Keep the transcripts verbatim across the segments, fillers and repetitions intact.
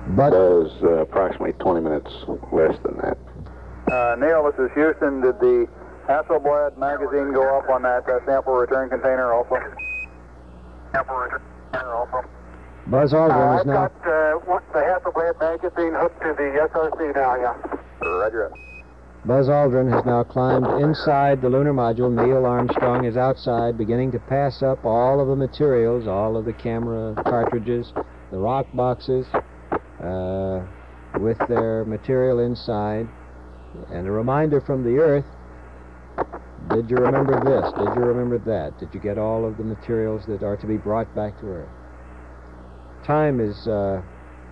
But does uh, approximately twenty minutes less than that. Uh, Neil, this is Houston. Did the Hasselblad magazine go up on that uh, sample return container also? Sample return container also. Buzz Aldrin uh, is now... I've got uh, the Hasselblad magazine hooked to the S R C now, yeah. Roger. Buzz Aldrin has now climbed inside the lunar module. Neil Armstrong is outside, beginning to pass up all of the materials, all of the camera cartridges, the rock boxes, uh, with their material inside. And a reminder from the Earth, did you remember this? Did you remember that? Did you get all of the materials that are to be brought back to Earth? Time is uh,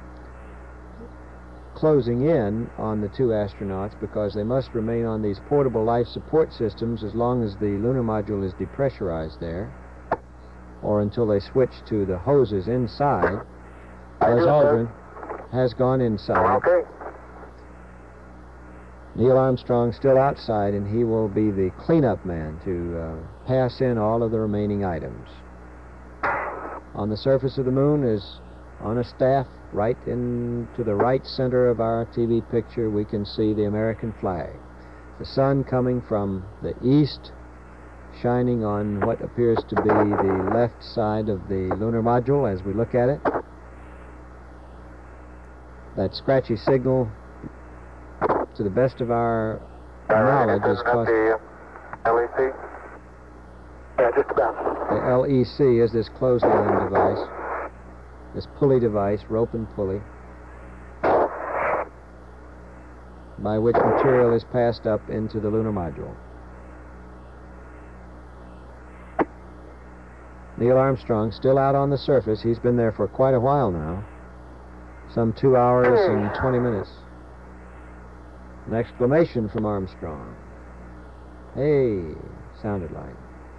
closing in on the two astronauts because they must remain on these portable life support systems as long as the lunar module is depressurized there, or until they switch to the hoses inside. Buzz Aldrin has gone inside. Okay. Neil Armstrong still outside, and he will be the cleanup man to uh, pass in all of the remaining items. On the surface of the moon is on a staff right into the right center of our T V picture. We can see the American flag. The sun coming from the east, shining on what appears to be the left side of the lunar module as we look at it. That scratchy signal, to the best of our knowledge, is caused... the L E C? Yeah, just about. The L E C is this clothesline device, this pulley device, rope and pulley, by which material is passed up into the lunar module. Neil Armstrong still out on the surface. He's been there for quite a while now, some two hours and twenty minutes. An exclamation from Armstrong. Hey, sounded like.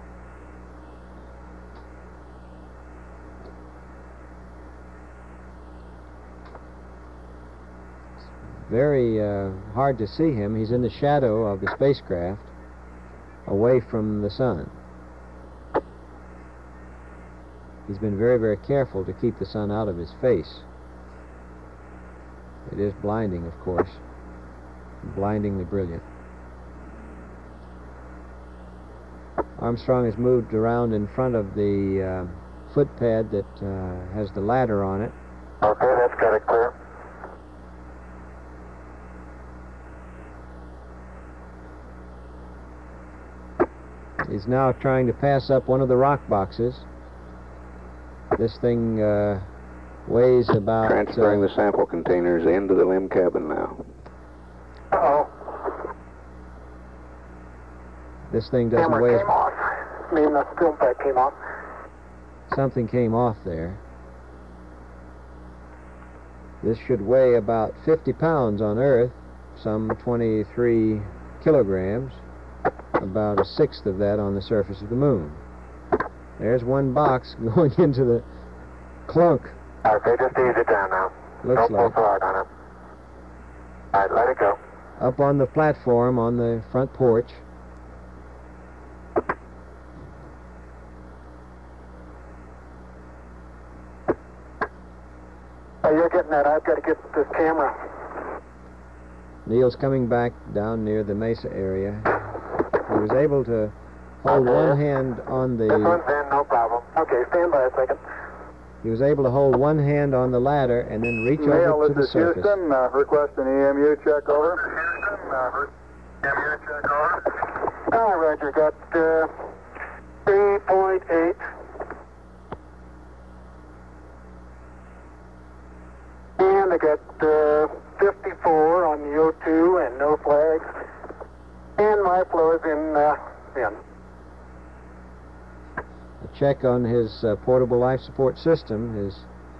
Very uh, hard to see him. He's in the shadow of the spacecraft, away from the sun. He's been very, very careful to keep the sun out of his face. It is blinding, of course, blindingly brilliant. Armstrong has moved around in front of the uh, footpad that uh, has the ladder on it. Okay, that's got it clear. He's now trying to pass up one of the rock boxes. This thing uh, weighs about... Transferring uh, the sample containers into the limb cabin now. Uh-oh. This thing doesn't Camera weigh... came off. I mean, the film pack came off. Something came off there. This should weigh about fifty pounds on Earth, some twenty-three kilograms, about a sixth of that on the surface of the moon. There's one box going into the clunk. Okay, just ease it down now. Looks Don't pull like. so hard on it. All right, let it go. Up on the platform on the front porch. Oh, you're getting that. I've got to get this camera. Neil's coming back down near the mesa area. He was able to hold Okay. one hand on This one's the... in, no problem. Okay, stand by a second. He was able to hold one hand on the ladder and then reach Neil, over to the this is surface. Houston. Uh, request an E M U check over. Houston, uh, E M U check over. Ah, Roger. Got uh, three point eight. And I got uh, fifty-four on the O two and no flags. And my flow is in, uh, in. A check on his uh, portable life support system, his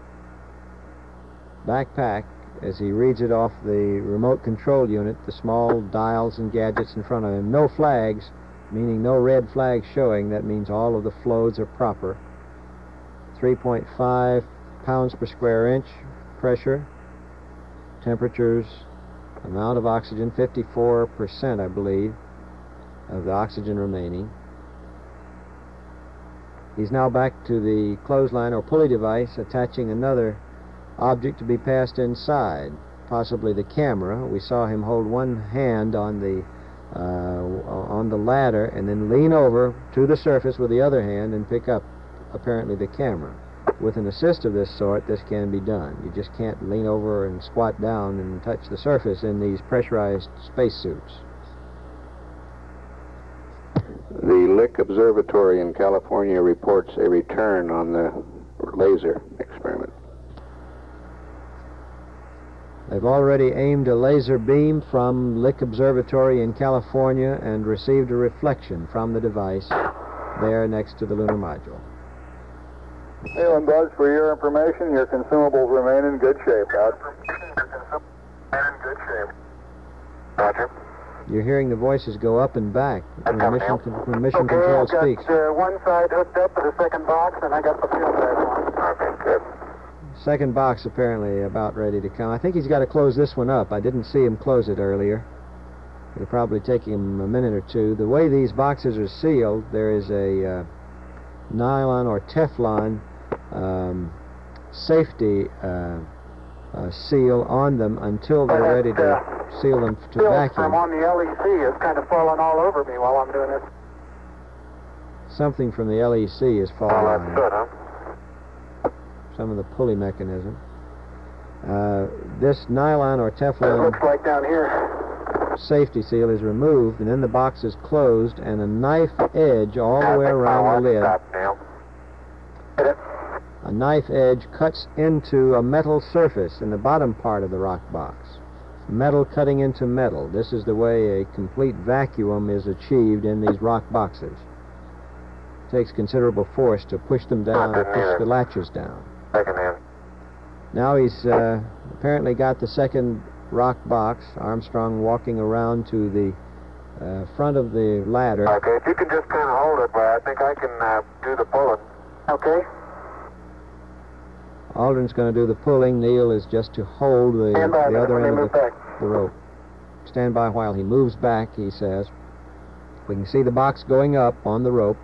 backpack, as he reads it off the remote control unit, the small dials and gadgets in front of him. No flags, meaning no red flags showing. That means all of the flows are proper. three point five pounds per square inch pressure. Temperatures, amount of oxygen, fifty-four percent, I believe, of the oxygen remaining. He's now back to the clothesline or pulley device, attaching another object to be passed inside, possibly the camera. We saw him hold one hand on the uh, on the ladder and then lean over to the surface with the other hand and pick up apparently the camera. With an assist of this sort, this can be done. You just can't lean over and squat down and touch the surface in these pressurized spacesuits. The Lick Observatory in California reports a return on the laser experiment. They've already aimed a laser beam from Lick Observatory in California and received a reflection from the device there next to the lunar module. Neil and Buzz, for your information, your consumables remain in good shape. Out. In good shape. Roger. You're hearing the voices go up and back when mission, con when mission okay, control I've got, speaks. Uh, one side hooked up to the second box, and I got the field guide on. Okay, good. Second box apparently about ready to come. I think he's got to close this one up. I didn't see him close it earlier. It'll probably take him a minute or two. The way these boxes are sealed, there is a uh, nylon or Teflon um, safety uh, uh, seal on them until they're But ready that, to uh, seal them to film vacuum. from on the L E C is kind of falling all over me while I'm doing this. Something from the L E C is falling Oh, on that's it. good, huh? Some of the pulley mechanism. Uh, this nylon or It Teflon looks like down here. safety seal is removed, and then the box is closed, and a knife edge all the way around the lid. Stop, Neil. Hit it. A knife edge cuts into a metal surface in the bottom part of the rock box. Metal cutting into metal. This is the way a complete vacuum is achieved in these rock boxes. It takes considerable force to push them down and push the latches down. Second in. Now he's uh, apparently got the second rock box. Armstrong walking around to the uh, front of the ladder. Okay, if you can just kind of hold it, but I think I can uh, do the pulling. Okay. Aldrin's going to do the pulling. Neil is just to hold the, Stand by the there other when end they of move the, back. the rope. Stand by while he moves back, he says. We can see the box going up on the rope.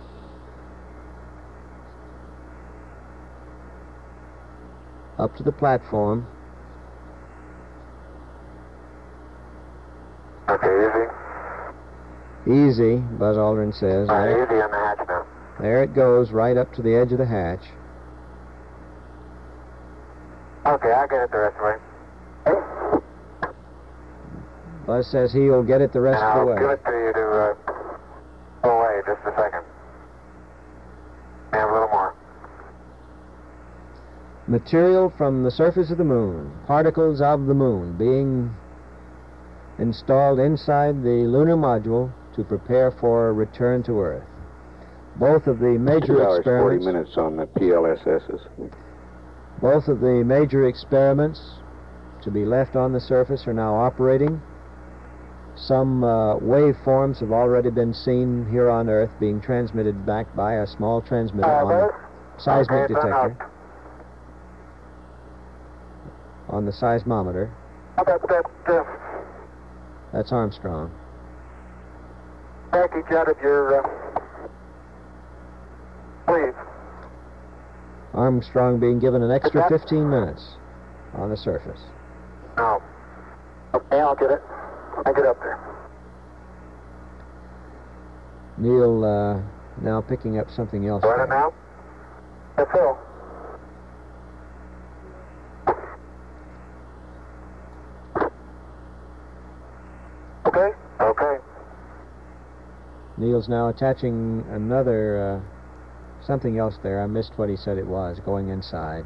Up to the platform. Okay, easy. Easy, Buzz Aldrin says. Uh, There, easy on the hatch now. there it goes, right up to the edge of the hatch. Okay, I'll get it the rest of the way. Buzz says he'll get it the rest And of I'll the give way. it to you to uh, pull away just a second. And a little more. Material from the surface of the moon, particles of the moon, being installed inside the lunar module to prepare for a return to Earth. Both of the major Two hours, forty experiments, minutes on the P L S Ss. both of the major experiments to be left on the surface are now operating. Some uh, waveforms have already been seen here on Earth being transmitted back by a small transmitter Uh, on a seismic okay, done detector, now. on the seismometer. How about that uh, That's Armstrong. package out of your uh, sleeve? Armstrong being given an extra that- fifteen minutes on the surface. No. Okay, I'll get it. I'll get up there. Neil uh, now picking up something else. Run it now? That's all. Okay? Okay. Neil's now attaching another, uh, something else there. I missed what he said it was, going inside.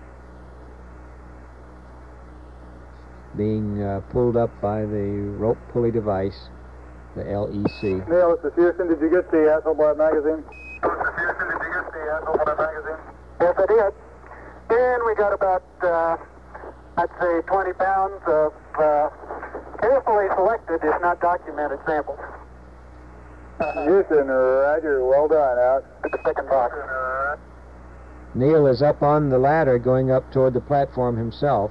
Being uh, pulled up by the rope pulley device, the L E C. Neil, this is Houston. Did you get the Hasselblad magazine? This is Houston. Did you get the Hasselblad magazine? Yes, I did. And we got about, uh, I'd say, twenty pounds of uh, carefully selected, if not documented, samples. Houston, Roger. Well done. Out. At the second box. Neil is up on the ladder going up toward the platform himself.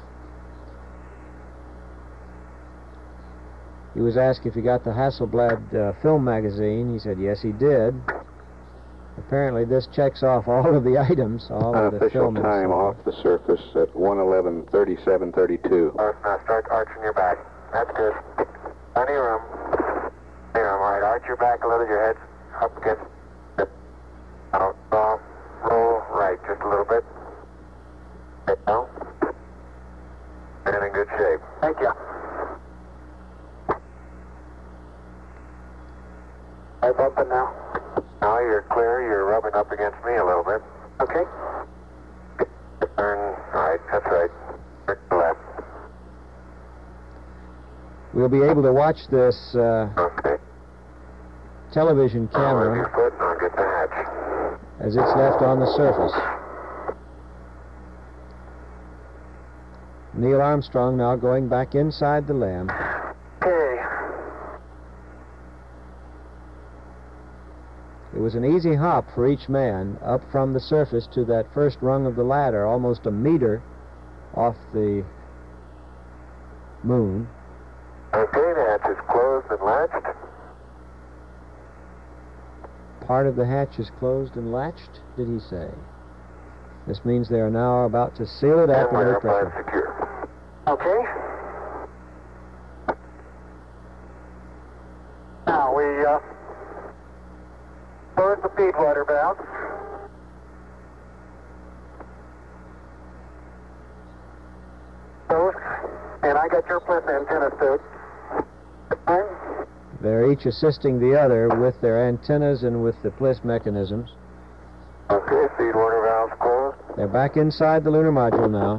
He was asked if he got the Hasselblad uh, film magazine. He said yes, he did. Apparently this checks off all of the items, all of the Unofficial film. time off the surface at one eleven thirty-seven thirty-two. Now start arching your back. That's good. Plenty of room. Plenty of room. All right, arch your back a little, your head's up against it. Out, uh, roll right just a little bit. Okay, now. And in good shape. Thank you. I'm bumping now. Now you're clear. You're rubbing up against me a little bit. Okay. Turn right. That's right. Turn left. We'll be able to watch this uh, Okay. television Now move your camera foot and I'll get the hatch. as it's left on the surface. Neil Armstrong now going back inside the LAM. Okay. It was an easy hop for each man up from the surface to that first rung of the ladder, almost a meter off the moon. Okay, the hatch is closed and latched. Part of the hatch is closed and latched, did he say? This means they are now about to seal it up And with we're air up and pressure. secure. Okay. Now we uh, close the feed water valve. Close. And I got your plinth antenna suit. Fine. They're each assisting the other with their antennas and with the P L I S mechanisms. Okay, feed water valves closed. They're back inside the lunar module now.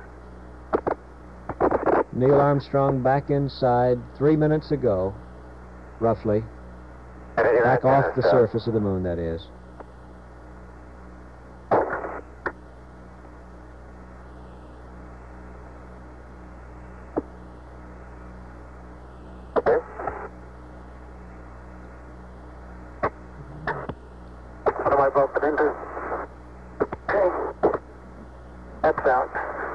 Neil Armstrong back inside three minutes ago, roughly. Back off the surface of the moon, that is. Okay. What am I bumping into? Okay. That's out.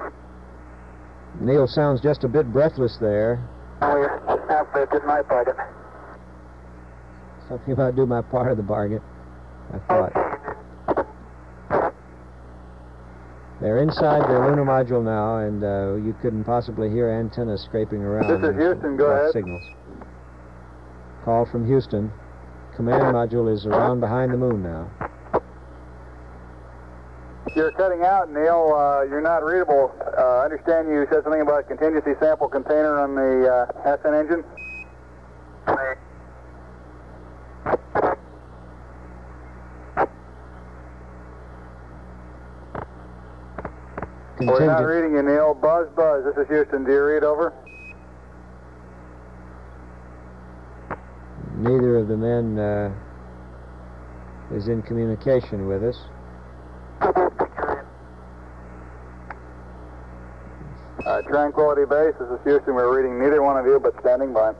Neil sounds just a bit breathless there. Now we're halfway to my bargain. Something about do my part of the bargain, I thought. They're inside the lunar module now, and uh, you couldn't possibly hear antennas scraping around. This is Houston, go Lost ahead. Signals. Call from Houston. Command module is around behind the moon now. You're cutting out, Neil. Uh, you're not readable. Uh, I understand you said something about contingency sample container on the uh, Ascent engine. We're not Contingent. reading you, Neil. Buzz, buzz. This is Houston. Do you read over? Neither of the men uh, is in communication with us. Uh, Tranquility Base. This is Houston. We're reading neither one of you, but standing by.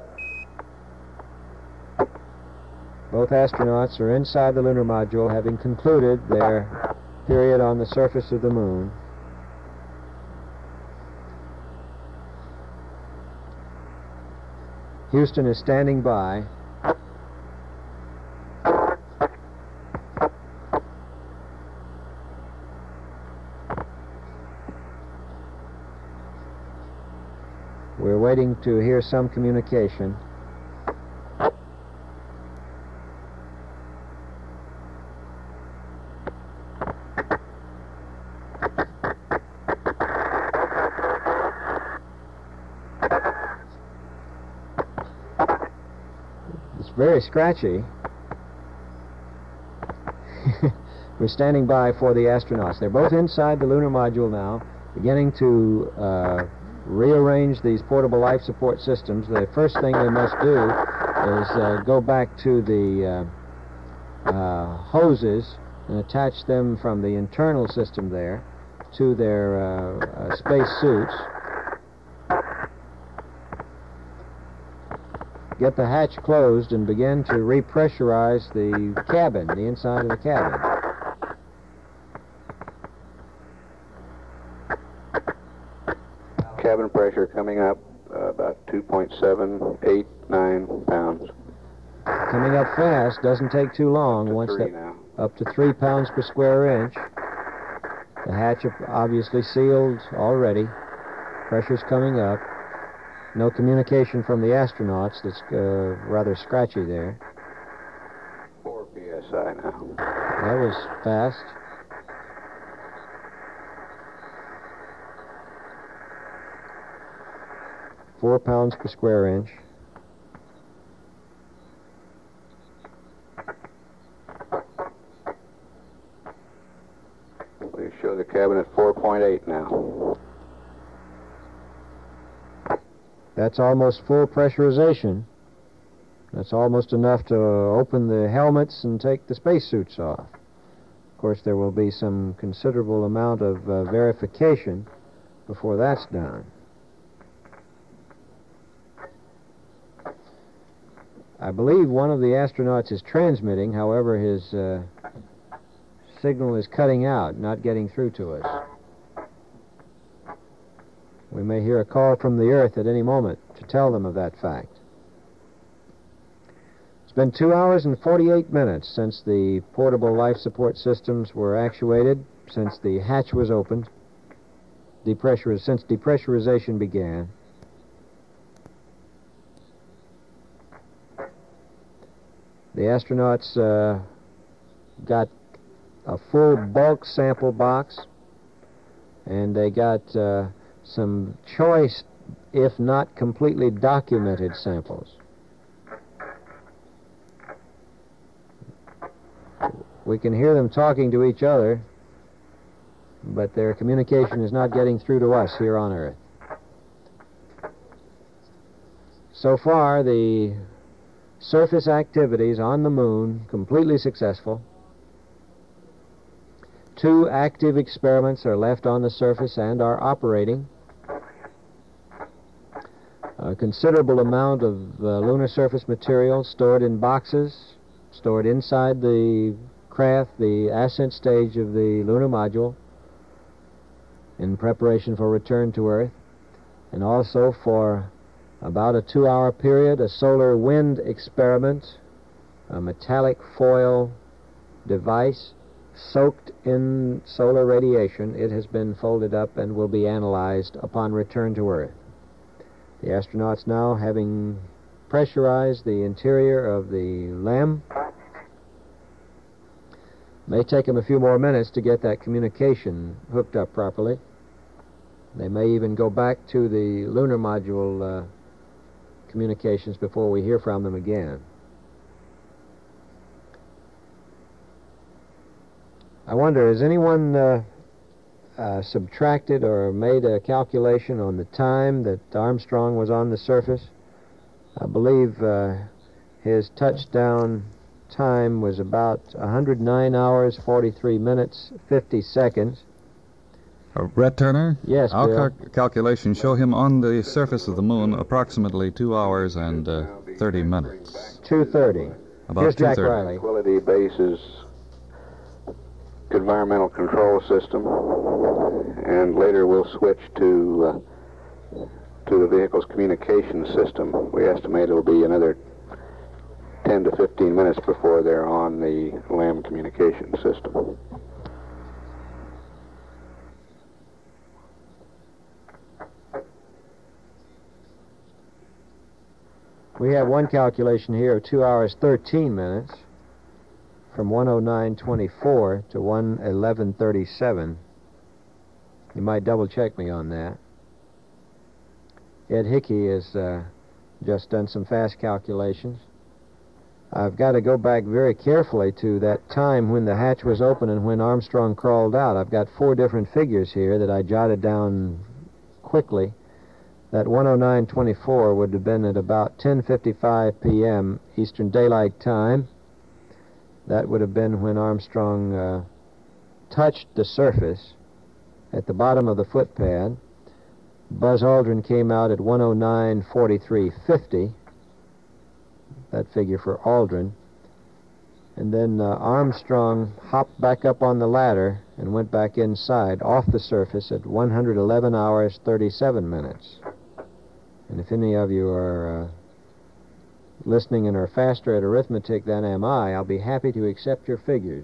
Both astronauts are inside the lunar module, having concluded their period on the surface of the moon. Houston is standing by. We're waiting to hear some communication. It's very scratchy. We're standing by for the astronauts. They're both inside the lunar module now, beginning to uh, rearrange these portable life support systems. The first thing they must do is uh, go back to the uh, uh, hoses and attach them from the internal system there to their uh, uh, space suits. Get the hatch closed and begin to repressurize the cabin, the inside of the cabin. Cabin pressure coming up uh, about two point seven eight nine pounds. Coming up fast, doesn't take too long To once three that now. up to three pounds per square inch. The hatch obviously sealed already. Pressure's coming up. No communication from the astronauts. That's uh, rather scratchy there. four P S I now. That was fast. Four pounds per square inch. We show the cabin at four point eight now. That's almost full pressurization. That's almost enough to open the helmets and take the spacesuits off. Of course, there will be some considerable amount of uh, verification before that's done. I believe one of the astronauts is transmitting, however, his uh, signal is cutting out, not getting through to us. We may hear a call from the Earth at any moment to tell them of that fact. It's been two hours and forty-eight minutes since the portable life support systems were actuated, since the hatch was opened, depressuriz- since depressurization began. The astronauts uh, got a full bulk sample box, and they got uh, some choice, if not completely documented, samples. We can hear them talking to each other, but their communication is not getting through to us here on Earth. So far, the surface activities on the moon completely successful. Two active experiments are left on the surface and are operating. A considerable amount of uh, lunar surface material stored in boxes, stored inside the craft, the ascent stage of the lunar module, in preparation for return to Earth, and also for about a two-hour period, a solar wind experiment, a metallic foil device soaked in solar radiation. It has been folded up and will be analyzed upon return to Earth. The astronauts now, having pressurized the interior of the L E M, may take them a few more minutes to get that communication hooked up properly. They may even go back to the lunar module uh, communications before we hear from them again. I wonder, has anyone uh, uh, subtracted or made a calculation on the time that Armstrong was on the surface? I believe uh, his touchdown time was about one hundred nine hours, forty-three minutes, fifty seconds. Uh, Brett Turner? Yes, Our Bill. cal- calculations show him on the surface of the moon approximately two hours and uh, thirty minutes. two thirty. About Here's Jack two thirty. Riley. Tranquility Base's environmental control system, and later we'll switch to uh, to the vehicle's communication system. We estimate it'll be another ten to fifteen minutes before they're on the L A M communication system. We have one calculation here of two hours, thirteen minutes, from one oh nine twenty-four to one eleven thirty-seven. You might double-check me on that. Ed Hickey has uh, just done some fast calculations. I've got to go back very carefully to that time when the hatch was open and when Armstrong crawled out. I've got four different figures here that I jotted down quickly. That one oh nine twenty-four would have been at about ten fifty-five p m Eastern Daylight Time. That would have been when Armstrong uh, touched the surface at the bottom of the footpad. Buzz Aldrin came out at one oh nine forty-three fifty. That figure for Aldrin. And then uh, Armstrong hopped back up on the ladder and went back inside off the surface at one hundred eleven hours, thirty-seven minutes. And if any of you are uh, listening and are faster at arithmetic than am I, I'll be happy to accept your figures.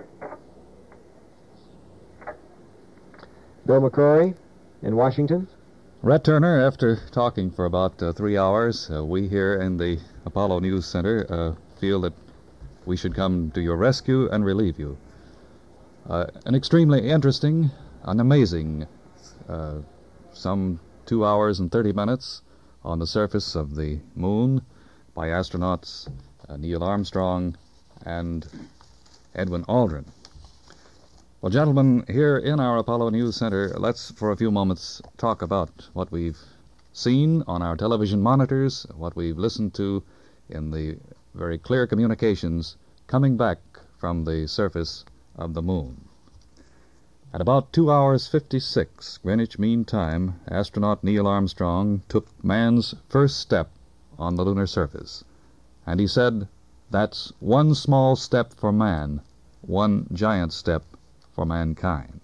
Bill McCrory in Washington. Rhett Turner, after talking for about uh, three hours, uh, we here in the Apollo News Center uh, feel that we should come to your rescue and relieve you. Uh, an extremely interesting, an amazing, uh, some two hours and thirty minutes on the surface of the moon by astronauts uh, Neil Armstrong and Edwin Aldrin. Well, gentlemen, here in our Apollo News Center, let's for a few moments talk about what we've seen on our television monitors, what we've listened to in the very clear communications coming back from the surface of the moon. At about two hours fifty-six Greenwich Mean Time, astronaut Neil Armstrong took man's first step on the lunar surface. And he said, "That's one small step for man, one giant step for mankind."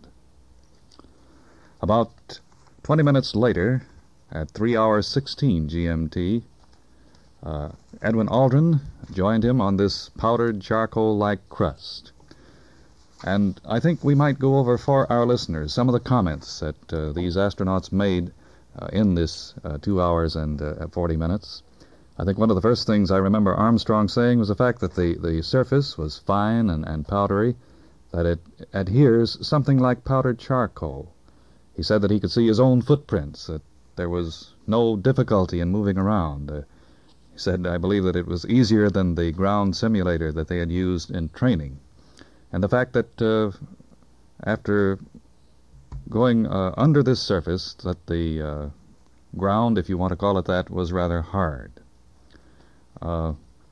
About twenty minutes later, at three hours sixteen G M T, uh, Edwin Aldrin joined him on this powdered charcoal-like crust. And I think we might go over for our listeners some of the comments that uh, these astronauts made uh, in this uh, two hours and uh, forty minutes. I think one of the first things I remember Armstrong saying was the fact that the, the surface was fine and, and powdery, that it adheres something like powdered charcoal. He said that he could see his own footprints, that there was no difficulty in moving around. Uh, he said, I believe, that it was easier than the ground simulator that they had used in training. And the fact that uh, after going uh, under this surface, that the uh, ground, if you want to call it that, was rather hard. Uh,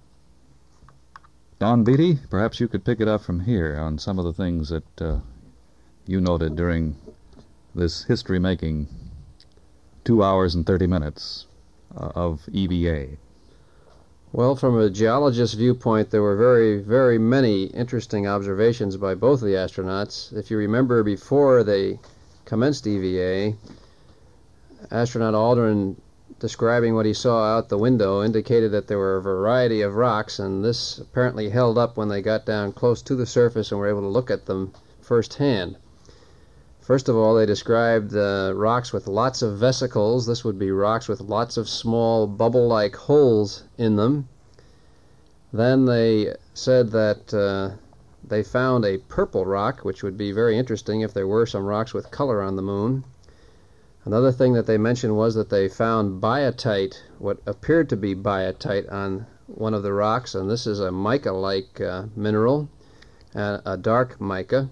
Don Beatty, perhaps you could pick it up from here on some of the things that uh, you noted during this history-making two hours and thirty minutes uh, of E V A. Well, from a geologist's viewpoint, there were very, very many interesting observations by both of the astronauts. If you remember, before they commenced E V A, astronaut Aldrin, describing what he saw out the window, indicated that there were a variety of rocks, and this apparently held up when they got down close to the surface and were able to look at them firsthand. First of all, they described uh, rocks with lots of vesicles. This would be rocks with lots of small bubble-like holes in them. Then they said that uh, they found a purple rock, which would be very interesting if there were some rocks with color on the moon. Another thing that they mentioned was that they found biotite, what appeared to be biotite, on one of the rocks, and this is a mica-like uh, mineral, uh, a dark mica.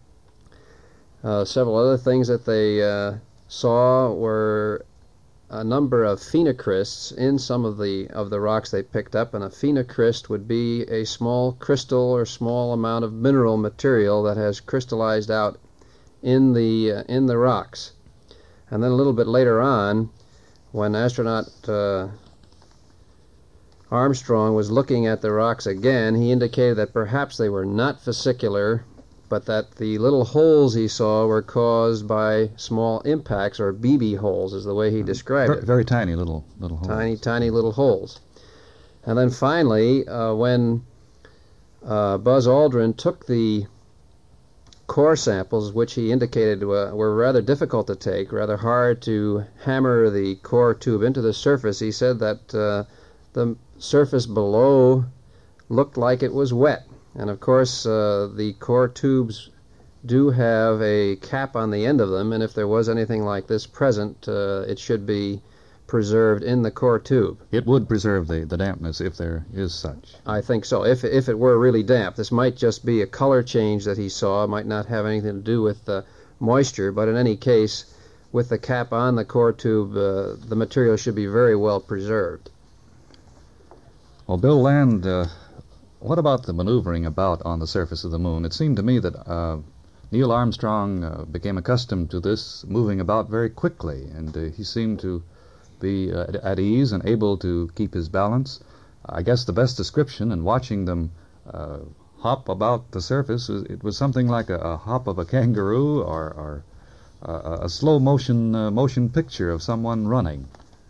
Uh, several other things that they uh, saw were a number of phenocrysts in some of the of the rocks they picked up, and a phenocryst would be a small crystal or small amount of mineral material that has crystallized out in the uh, in the rocks. And then a little bit later on, when astronaut uh, Armstrong was looking at the rocks again, he indicated that perhaps they were not vesicular, but that the little holes he saw were caused by small impacts, or B B holes is the way he described very, it. Very tiny little little holes. Tiny, tiny little holes. And then finally, uh, when uh, Buzz Aldrin took the core samples, which he indicated uh, were rather difficult to take, rather hard to hammer the core tube into the surface, he said that uh, the surface below looked like it was wet. And of course, uh, the core tubes do have a cap on the end of them, and if there was anything like this present, uh, it should be preserved in the core tube. It would preserve the, the dampness if there is such. I think so, if, if it were really damp. This might just be a color change that he saw. It might not have anything to do with uh, moisture, but in any case, with the cap on the core tube, uh, the material should be very well preserved. Well, Bill Land, uh, what about the maneuvering about on the surface of the moon? It seemed to me that uh, Neil Armstrong uh, became accustomed to this moving about very quickly, and uh, he seemed to be uh, at ease and able to keep his balance. I guess the best description in watching them uh, hop about the surface, it was something like a, a hop of a kangaroo, or, or uh, a slow motion uh, motion picture of someone running.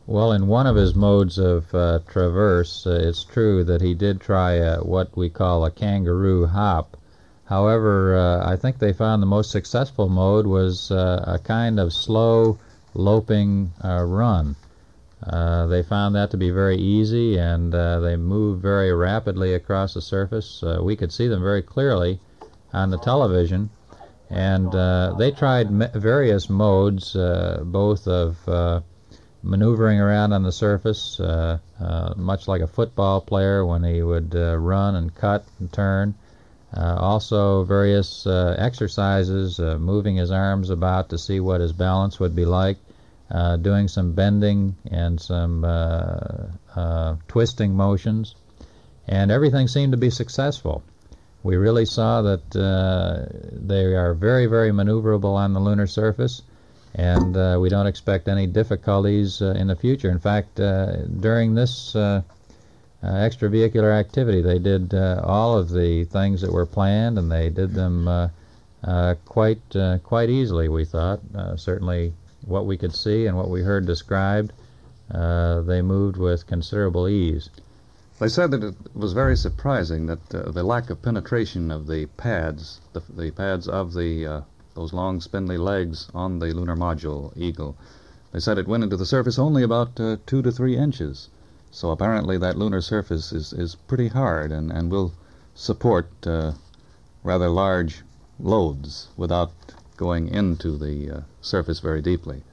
Well, in one of his modes of uh, traverse, uh, it's true that he did try uh, what we call a kangaroo hop. However, uh, I think they found the most successful mode was uh, a kind of slow, loping uh, run. Uh, they found that to be very easy, and uh, they moved very rapidly across the surface. Uh, we could see them very clearly on the television, and uh, they tried m various modes, uh, both of uh, maneuvering around on the surface, uh, uh, much like a football player when he would uh, run and cut and turn. Uh, also various uh, exercises, uh, moving his arms about to see what his balance would be like, uh, doing some bending and some uh, uh, twisting motions, and everything seemed to be successful. We really saw that uh, they are very, very maneuverable on the lunar surface, and uh, we don't expect any difficulties uh, in the future. In fact, uh, during this uh, uh, extravehicular activity, they did uh, all of the things that were planned, and they did them uh, uh, quite uh, quite easily, we thought. Uh, certainly what we could see and what we heard described, uh, they moved with considerable ease. They said that it was very surprising that uh, the lack of penetration of the pads, the, the pads of the uh, those long spindly legs on the lunar module Eagle. They said it went into the surface only about uh, two to three inches. So apparently that lunar surface is, is pretty hard and, and will support uh, rather large loads without going into the uh, surface very deeply.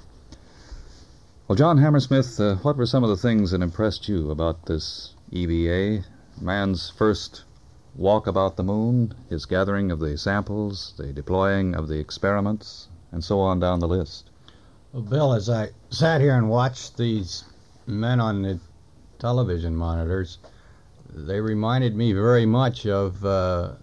Well, John Hammersmith, uh, what were some of the things that impressed you about this E V A, man's first walk about the moon, his gathering of the samples, the deploying of the experiments, and so on down the list? Well, Bill, as I sat here and watched these men on the television monitors, they reminded me very much of, uh,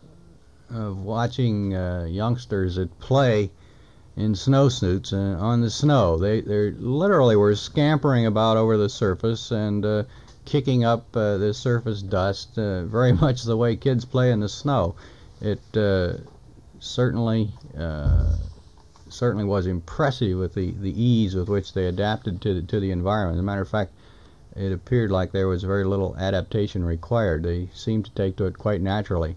of watching uh, youngsters at play in snowsuits uh, on the snow. They they literally were scampering about over the surface and uh, kicking up uh, the surface dust, uh, very much the way kids play in the snow. It uh, certainly uh, certainly was impressive with the, the ease with which they adapted to the, to the environment. As a matter of fact, it appeared like there was very little adaptation required. They seemed to take to it quite naturally.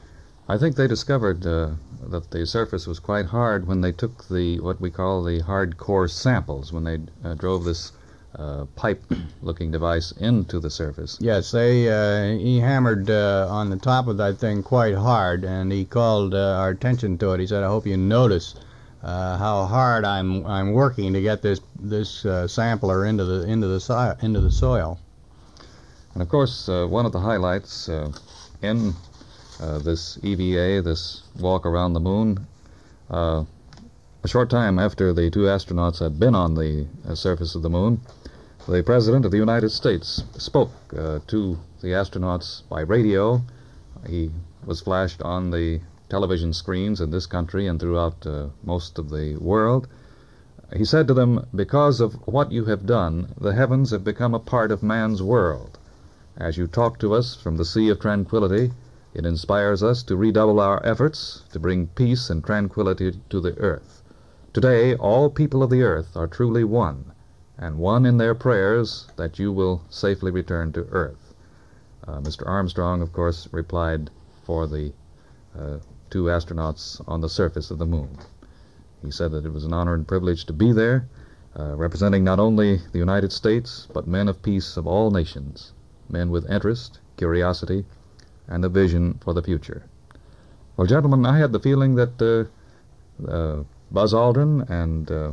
I think they discovered uh, that the surface was quite hard when they took the what we call the hardcore samples, when they uh, drove this uh, pipe-looking device into the surface. Yes, they uh, he hammered uh, on the top of that thing quite hard, and he called uh, our attention to it. He said, "I hope you notice uh, how hard I'm I'm working to get this this uh, sampler into the into the so into the soil." And of course, uh, one of the highlights uh, in Uh, this E V A, this walk around the moon, uh, a short time after the two astronauts had been on the uh, surface of the moon, the President of the United States spoke uh, to the astronauts by radio. He was flashed on the television screens in this country and throughout uh, most of the world. He said to them, "Because of what you have done, the heavens have become a part of man's world. As you talk to us from the Sea of Tranquility, it inspires us to redouble our efforts to bring peace and tranquility to the earth. Today, all people of the earth are truly one, and one in their prayers that you will safely return to earth." Uh, Mister Armstrong, of course, replied for the uh, two astronauts on the surface of the moon. He said that it was an honor and privilege to be there, uh, representing not only the United States, but men of peace of all nations, men with interest, curiosity, and a vision for the future. Well, gentlemen, I had the feeling that uh, uh, Buzz Aldrin and uh,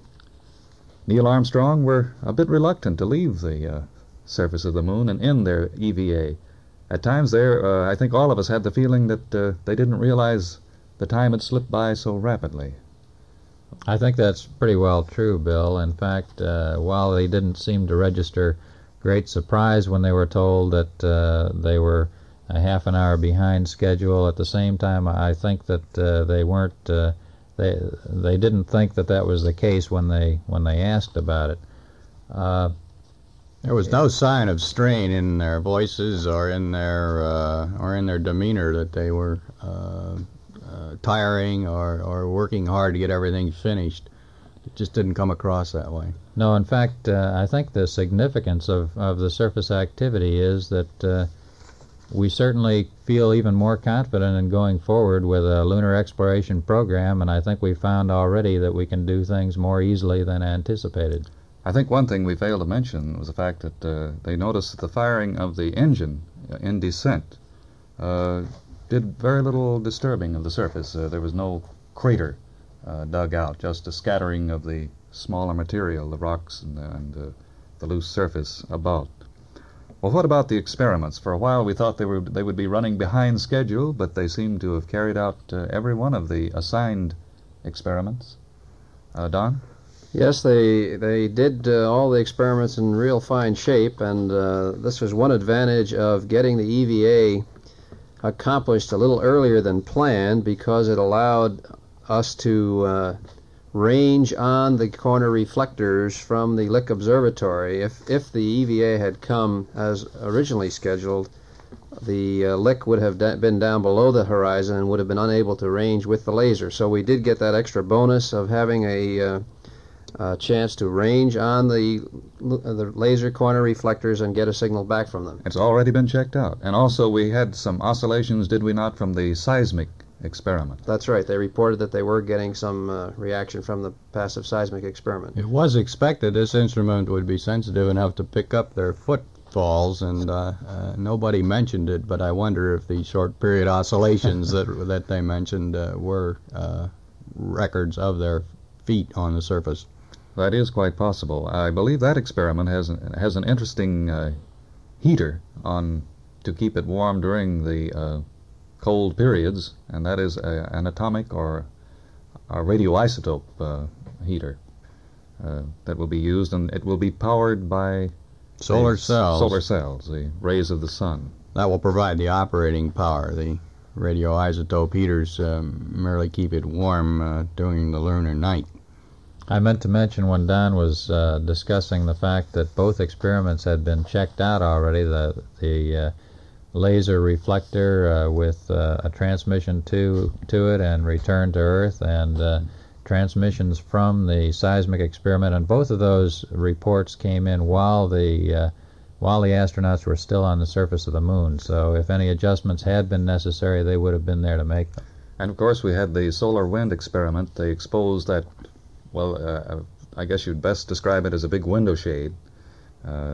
Neil Armstrong were a bit reluctant to leave the uh, surface of the moon and end their E V A. At times there, uh, I think all of us had the feeling that uh, they didn't realize the time had slipped by so rapidly. I think that's pretty well true, Bill. In fact, uh, while they didn't seem to register great surprise when they were told that uh, they were a half an hour behind schedule, at the same time I think that uh, they weren't uh, they they didn't think that that was the case when they when they asked about it. Uh, there was no sign of strain in their voices or in their uh, or in their demeanor that they were uh, uh, tiring or, or working hard to get everything finished. It just didn't come across that way. No, in fact, uh, I think the significance of, of the surface activity is that uh, we certainly feel even more confident in going forward with a lunar exploration program, and I think we found already that we can do things more easily than anticipated. I think one thing we failed to mention was the fact that uh, they noticed that the firing of the engine in descent uh, did very little disturbing of the surface. Uh, there was no crater uh, dug out, just a scattering of the smaller material, the rocks and, the, and uh, the loose surface about. Well, what about the experiments? For a while we thought they were they would be running behind schedule, but they seem to have carried out uh, every one of the assigned experiments. Uh, Don? Yes, they they did uh, all the experiments in real fine shape, and uh, this was one advantage of getting the E V A accomplished a little earlier than planned, because it allowed us to uh, range on the corner reflectors from the Lick Observatory. If if the E V A had come as originally scheduled, the uh, Lick would have da- been down below the horizon and would have been unable to range with the laser. So we did get that extra bonus of having a uh, uh, chance to range on the the laser corner reflectors and get a signal back from them. It's already been checked out. And also we had some oscillations, did we not, from the seismic experiment? That's right. They reported that they were getting some uh, reaction from the passive seismic experiment. It was expected this instrument would be sensitive enough to pick up their footfalls, and uh, uh, nobody mentioned it, but I wonder if the short period oscillations that that they mentioned uh, were uh, records of their feet on the surface. That is quite possible. I believe that experiment has has an interesting uh, heater on to keep it warm during the uh, cold periods, and that is a, an atomic or a radioisotope uh, heater uh, that will be used, and it will be powered by Solar the cells. Solar cells, the rays of the sun. That will provide the operating power. The radioisotope heaters um, merely keep it warm uh, during the lunar night. I meant to mention when Don was uh, discussing the fact that both experiments had been checked out already, the the uh, laser reflector uh, with uh, a transmission to to it and return to Earth, and uh, transmissions from the seismic experiment, and both of those reports came in while the uh, while the astronauts were still on the surface of the moon. So if any adjustments had been necessary, they would have been there to make them. And of course we had the solar wind experiment. They exposed that, well, uh, I guess you'd best describe it as a big window shade uh,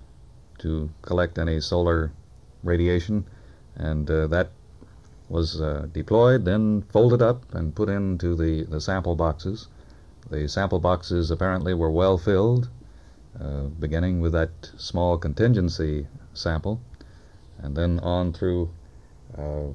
to collect any solar radiation, and uh, that was uh, deployed, then folded up and put into the, the sample boxes. The sample boxes apparently were well filled, uh, beginning with that small contingency sample, and then on through uh,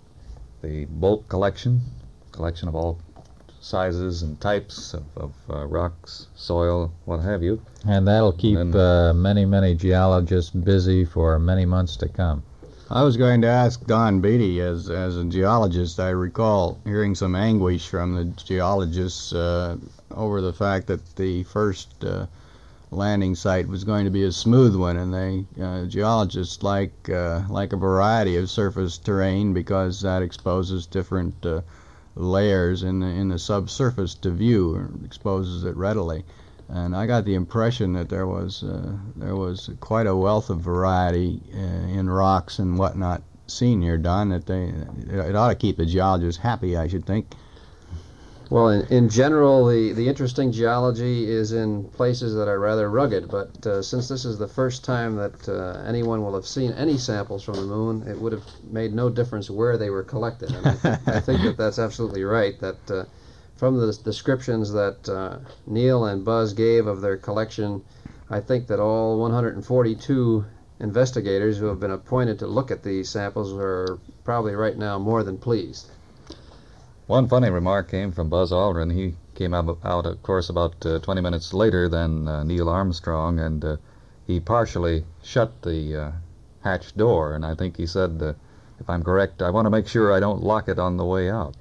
the bulk collection, collection of all sizes and types of, of uh, rocks, soil, what have you. And that'll keep And uh, many, many geologists busy for many months to come. I was going to ask Don Beatty, as as a geologist, I recall hearing some anguish from the geologists uh, over the fact that the first uh, landing site was going to be a smooth one, and they uh, geologists like uh, like a variety of surface terrain because that exposes different uh, layers in the in the subsurface to view, or exposes it readily. And I got the impression that there was uh, there was quite a wealth of variety uh, in rocks and whatnot seen here, Don. That they it ought to keep the geologists happy, I should think. Well, in, in general, the, the interesting geology is in places that are rather rugged, but uh, since this is the first time that uh, anyone will have seen any samples from the moon, it would have made no difference where they were collected. And I, th- I think that that's absolutely right, that uh, from the descriptions that uh, Neil and Buzz gave of their collection, I think that all one hundred forty-two investigators who have been appointed to look at these samples are probably right now more than pleased. One funny remark came from Buzz Aldrin. He came out, out of course, about uh, twenty minutes later than uh, Neil Armstrong, and uh, he partially shut the uh, hatch door, and I think he said, uh, if I'm correct, I want to make sure I don't lock it on the way out.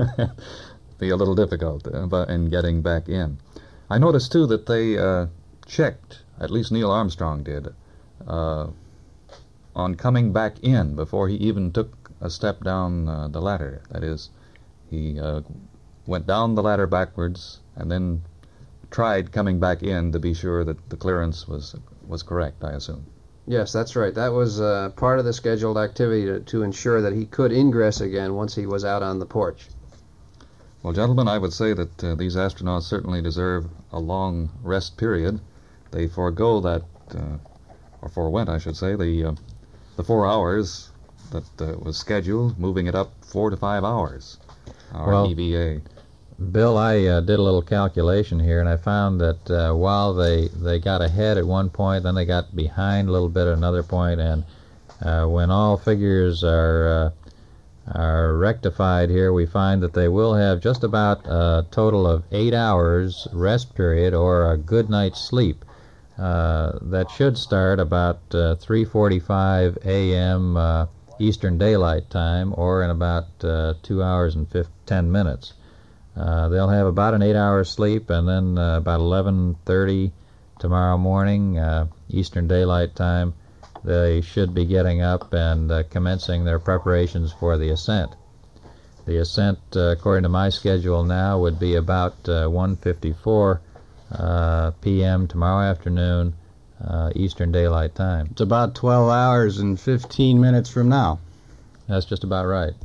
Be a little difficult uh, in getting back in. I noticed, too, that they uh, checked, at least Neil Armstrong did, uh, on coming back in before he even took a step down uh, the ladder. That is, he uh, went down the ladder backwards and then tried coming back in to be sure that the clearance was was correct, I assume. Yes, that's right. That was uh, part of the scheduled activity to, to ensure that he could ingress again once he was out on the porch. Well, gentlemen, I would say that uh, these astronauts certainly deserve a long rest period. They forego that, uh, or forewent, I should say, the uh, the four hours that uh, was scheduled, moving it up four to five hours, our Well, E V A. Bill, I uh, did a little calculation here, and I found that uh, while they, they got ahead at one point, then they got behind a little bit at another point, and uh, when all figures are uh, are rectified here, we find that they will have just about a total of eight hours rest period or a good night's sleep. Uh, that should start about uh, three forty-five a m Uh, Eastern Daylight Time, or in about uh, two hours and ten minutes. Uh, they'll have about an eight-hour sleep, and then uh, about eleven thirty tomorrow morning, uh, Eastern Daylight Time, they should be getting up and uh, commencing their preparations for the ascent. The ascent, uh, according to my schedule now, would be about uh, one fifty-four uh, p m tomorrow afternoon, uh, Eastern Daylight Time. It's about twelve hours and fifteen minutes from now. That's just about right.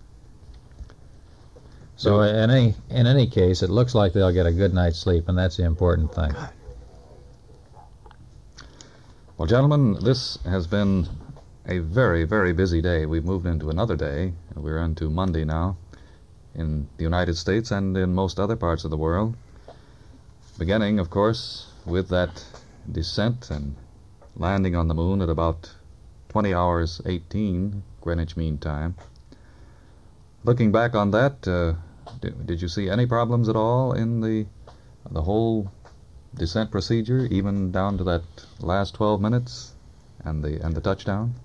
So in any in any case, it looks like they'll get a good night's sleep, and that's the important thing. Well, gentlemen, this has been a very, very busy day. We've moved into another day. We're into Monday now in the United States and in most other parts of the world. Beginning, of course, with that descent and landing on the moon at about twenty hours eighteen Greenwich Mean Time. Looking back on that, uh, did, did you see any problems at all in the the whole descent procedure, even down to that last twelve minutes and the and the touchdown?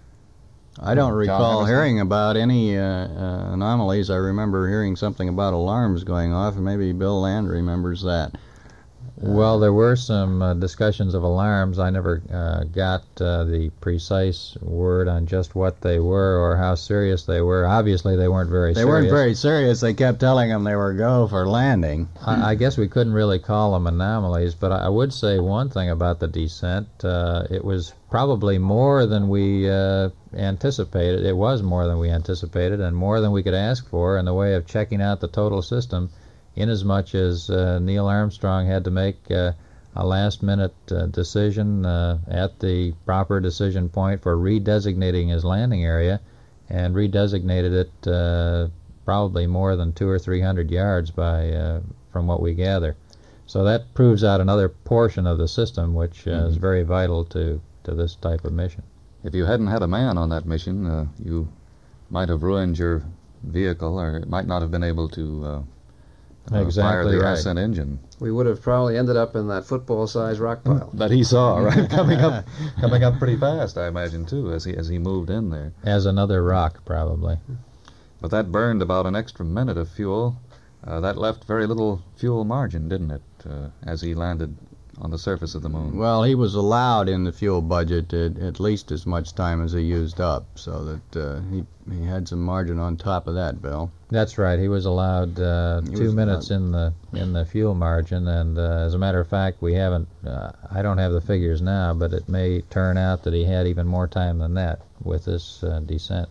I don't John recall Emerson? hearing about any uh, uh, anomalies. I remember hearing something about alarms going off, and maybe Bill Land remembers that. Well, there were some uh, discussions of alarms. I never uh, got uh, the precise word on just what they were or how serious they were. Obviously, they weren't very They serious. weren't very serious. They kept telling them they were go for landing. I, I guess we couldn't really call them anomalies, but I, I would say one thing about the descent. Uh, it was probably more than we uh, anticipated. It was more than we anticipated and more than we could ask for in the way of checking out the total system, inasmuch as uh, Neil Armstrong had to make uh, a last-minute uh, decision uh, at the proper decision point for redesignating his landing area, and redesignated it uh, probably more than two or three hundred yards by uh, from what we gather. So that proves out another portion of the system, which uh, mm-hmm. is very vital to, to this type of mission. If you hadn't had a man on that mission, uh, you might have ruined your vehicle, or it might not have been able to uh, Uh, Exactly fire the right. ascent engine We would have probably ended up in that football-sized rock pile. that he saw, right? coming up, coming up pretty fast, I imagine, too, as he as he moved in there. As another rock, probably. But that burned about an extra minute of fuel. Uh, that left very little fuel margin, didn't it? Uh, as he landed on the surface of the moon. Well, he was allowed in the fuel budget at, at least as much time as he used up, so that uh, he he had some margin on top of that, Bill. That's right. He was allowed uh, He two was minutes allowed. in the in the fuel margin, and uh, as a matter of fact, we haven't. Uh, I don't have the figures now, but it may turn out that he had even more time than that with this uh, descent.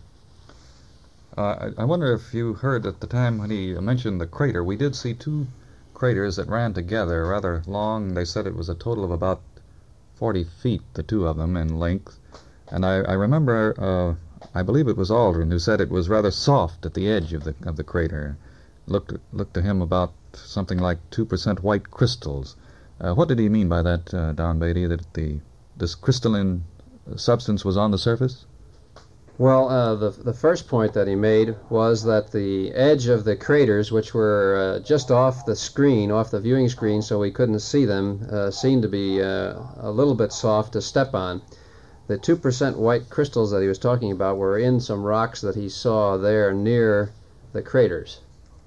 Uh, I, I wonder if you heard at the time when he mentioned the crater. We did see two craters that ran together, rather long. They said it was a total of about forty feet, the two of them, in length. And I, I remember, uh, I believe it was Aldrin who said it was rather soft at the edge of the of the crater. Looked looked to him about something like two percent white crystals. Uh, what did he mean by that, uh, Don Beatty? That the this crystalline substance was on the surface? Well, uh, the the first point that he made was that the edge of the craters, which were uh, just off the screen, off the viewing screen, so we couldn't see them, uh, seemed to be uh, a little bit soft to step on. The two percent white crystals that he was talking about were in some rocks that he saw there near the craters.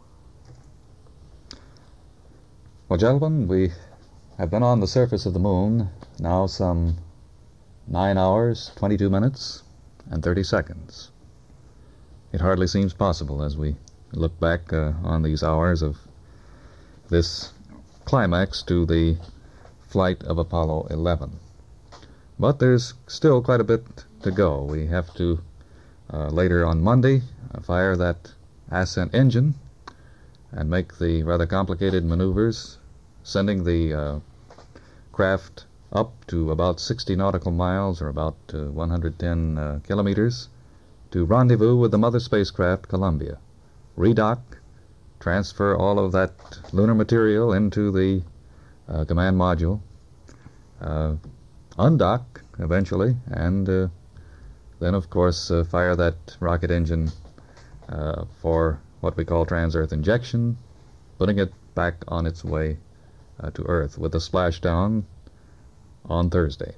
Well, gentlemen, we have been on the surface of the moon now some nine hours, twenty-two minutes, and thirty seconds. It hardly seems possible as we look back uh, on these hours of this climax to the flight of Apollo eleven. But there's still quite a bit to go. We have to, uh, later on Monday, uh, fire that ascent engine and make the rather complicated maneuvers, sending the uh, craft up to about sixty nautical miles, or about uh, one hundred ten uh, kilometers, to rendezvous with the mother spacecraft Columbia, redock, transfer all of that lunar material into the uh, command module, uh, undock eventually, and uh, then, of course, uh, fire that rocket engine uh, for what we call trans-Earth injection, putting it back on its way uh, to Earth with a splashdown on Thursday.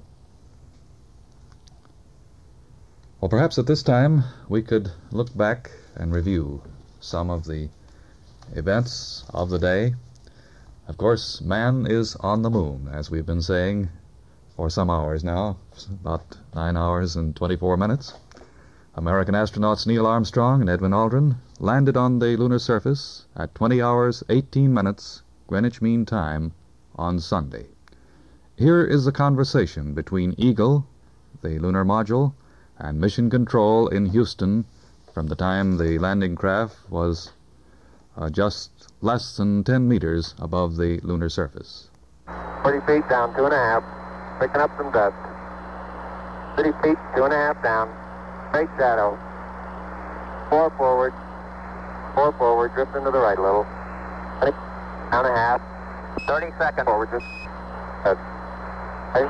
Well, perhaps at this time we could look back and review some of the events of the day. Of course, man is on the moon, as we've been saying for some hours now, about nine hours and twenty-four minutes. American astronauts Neil Armstrong and Edwin Aldrin landed on the lunar surface at twenty hours, eighteen minutes, Greenwich Mean Time, on Sunday. Here is a conversation between Eagle, the lunar module, and Mission Control in Houston from the time the landing craft was uh, just less than ten meters above the lunar surface. forty feet down, two and a half, picking up some dust. thirty feet, two and a half down, straight shadow. Four forward, four forward, drift into the right a little. twenty, down a half, thirty seconds forward, just. Uh, okay.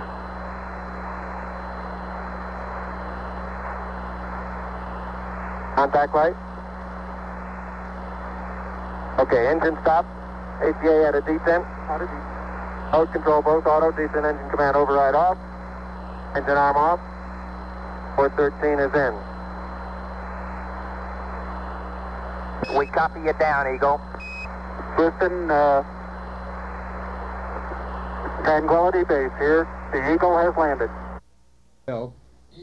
Contact light. Okay, engine stop. A C A at a descent. Auto descent. Mode control both auto, descent engine command override off. Engine arm off. four thirteen is in. We copy you down, Eagle. Houston, uh, Tranquility Base here. The Eagle has landed. Well,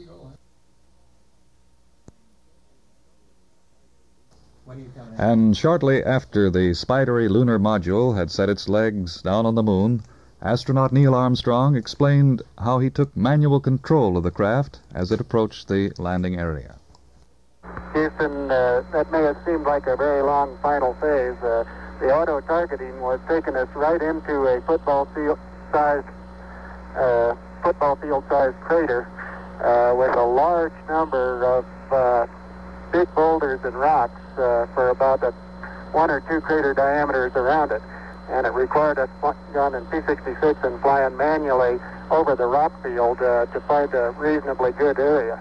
and shortly after the spidery lunar module had set its legs down on the moon, astronaut Neil Armstrong explained how he took manual control of the craft as it approached the landing area. Houston, uh, that may have seemed like a very long final phase. Uh, the auto-targeting was taking us right into a football field-sized uh, football field-sized crater uh, with a large number of uh, big boulders and rocks uh, for about a one or two crater diameters around it. And it required us going in P sixty-six and flying manually over the rock field uh, to find a reasonably good area.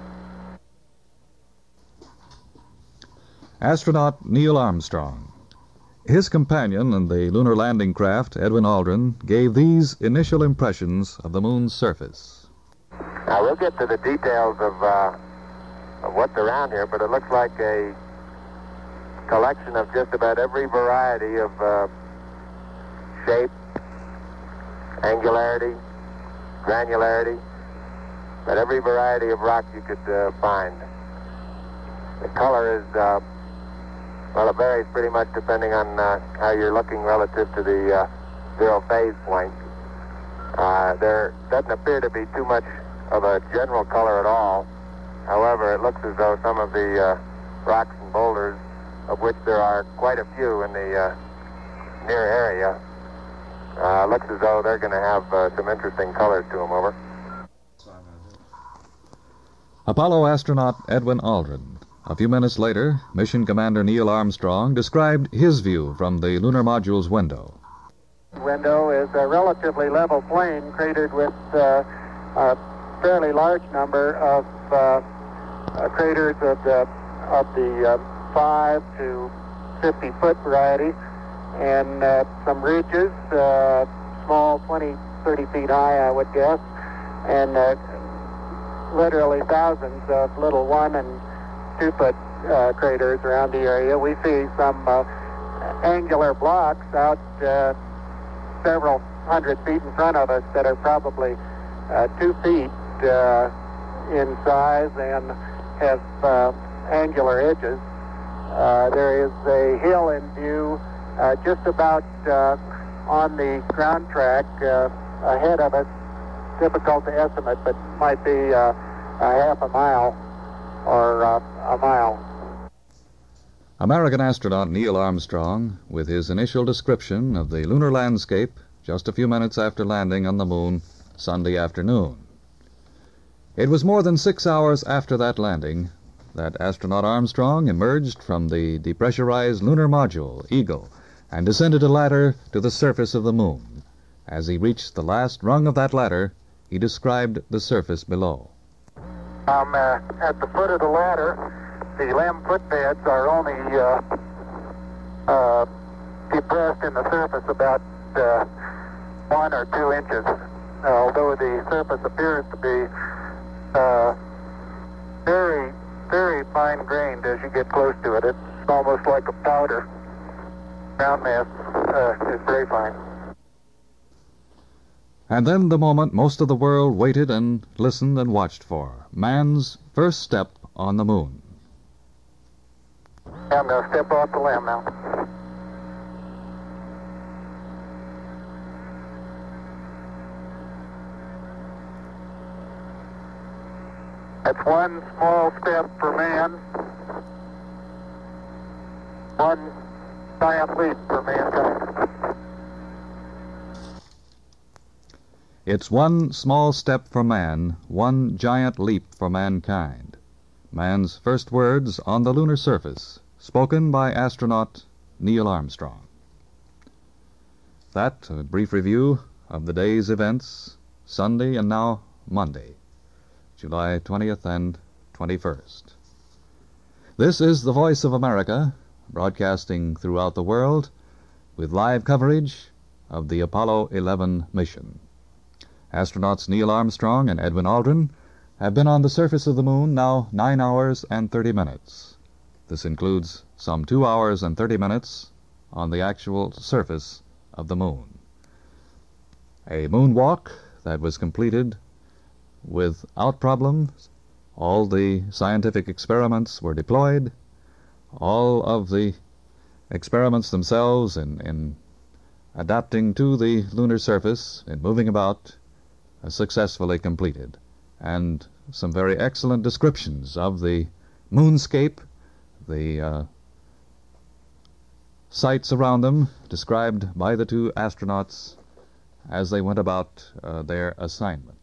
Astronaut Neil Armstrong. His companion in the lunar landing craft, Edwin Aldrin, gave these initial impressions of the moon's surface. Now, we'll get to the details of, uh, of what's around here, but it looks like a collection of just about every variety of uh, shape, angularity, granularity, but every variety of rock you could uh, find. The color is, uh, well, it varies pretty much depending on uh, how you're looking relative to the uh, zero phase point. Uh, there doesn't appear to be too much of a general color at all. However, it looks as though some of the uh, rocks and boulders, of which there are quite a few in the uh, near area, uh, looks as though they're going to have uh, some interesting colors to them. Over. Apollo astronaut Edwin Aldrin. A few minutes later, Mission Commander Neil Armstrong described his view from the lunar module's window. Window is a relatively level plain cratered with uh, a fairly large number of uh, uh, craters of the, of the uh, five to fifty foot variety, and uh, some ridges, uh, small, twenty, thirty feet high, I would guess, and uh, literally thousands of little one and two foot uh, craters around the area. We see some uh, angular blocks out uh, several hundred feet in front of us that are probably uh, two feet uh, in size and have uh, angular edges. Uh, there is a hill in view uh, just about uh, on the ground track uh, ahead of us. Difficult to estimate, but might be uh, a half a mile or uh, a mile. American astronaut Neil Armstrong, with his initial description of the lunar landscape just a few minutes after landing on the moon Sunday afternoon. It was more than six hours after that landing that astronaut Armstrong emerged from the depressurized lunar module, Eagle, and descended a ladder to the surface of the moon. As he reached the last rung of that ladder, he described the surface below. I'm uh, at the foot of the ladder. The limb footbeds are only uh, uh, depressed in the surface about uh, one or two inches, uh, although the surface appears to be uh, very, very fine-grained as you get close to it. It's almost like a powder. Ground mass uh, is very fine. And then the moment most of the world waited and listened and watched for, man's first step on the moon. I'm going to step off the limb now. That's one small step for man, one giant leap for mankind. It's one small step for man, one giant leap for mankind. Man's first words on the lunar surface, spoken by astronaut Neil Armstrong. That, a brief review of the day's events, Sunday and now Monday, July twentieth and twenty-first. This is the Voice of America, broadcasting throughout the world with live coverage of the Apollo eleven mission. Astronauts Neil Armstrong and Edwin Aldrin have been on the surface of the moon now nine hours and thirty minutes. This includes some two hours and thirty minutes on the actual surface of the moon. A moonwalk that was completed without problems. All the scientific experiments were deployed. All of the experiments themselves in, in adapting to the lunar surface and moving about uh, successfully completed. And some very excellent descriptions of the moonscape, the uh, sights around them, described by the two astronauts as they went about uh, their assignments.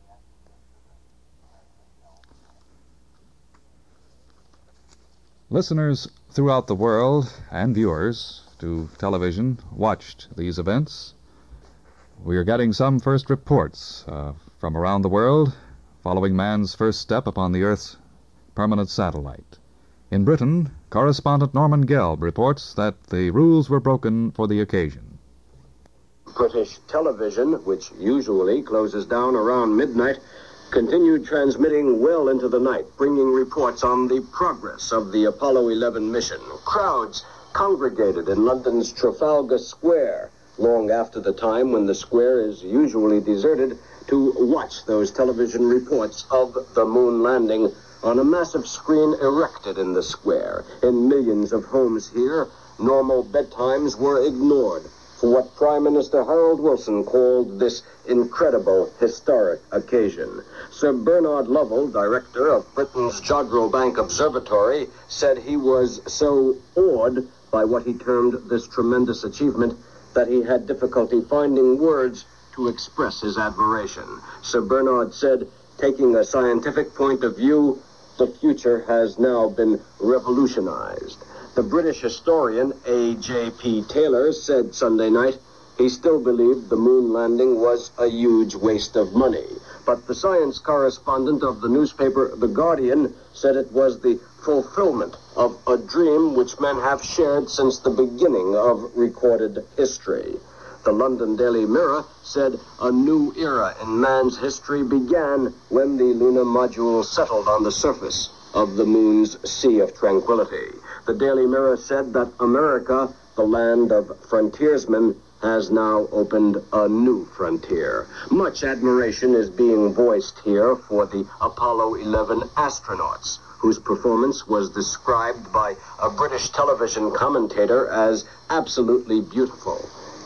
Listeners throughout the world and viewers to television watched these events. We are getting some first reports uh, from around the world following man's first step upon the Earth's permanent satellite. In Britain, correspondent Norman Gelb reports that the rules were broken for the occasion. British television, which usually closes down around midnight, continued transmitting well into the night, bringing reports on the progress of the Apollo eleven mission. Crowds congregated in London's Trafalgar Square long after the time when the square is usually deserted to watch those television reports of the moon landing on a massive screen erected in the square. In millions of homes here, normal bedtimes were ignored for what Prime Minister Harold Wilson called this incredible historic occasion. Sir Bernard Lovell, director of Britain's Jodrell Bank Observatory, said he was so awed by what he termed this tremendous achievement that he had difficulty finding words to express his admiration. Sir Bernard said, taking a scientific point of view, the future has now been revolutionized. The British historian A J P Taylor said Sunday night he still believed the moon landing was a huge waste of money. But the science correspondent of the newspaper The Guardian said it was the fulfillment of a dream which men have shared since the beginning of recorded history. The London Daily Mirror said a new era in man's history began when the lunar module settled on the surface of the moon's Sea of Tranquility. The Daily Mirror said that America, the land of frontiersmen, has now opened a new frontier. Much admiration is being voiced here for the Apollo eleven astronauts, whose performance was described by a British television commentator as absolutely beautiful.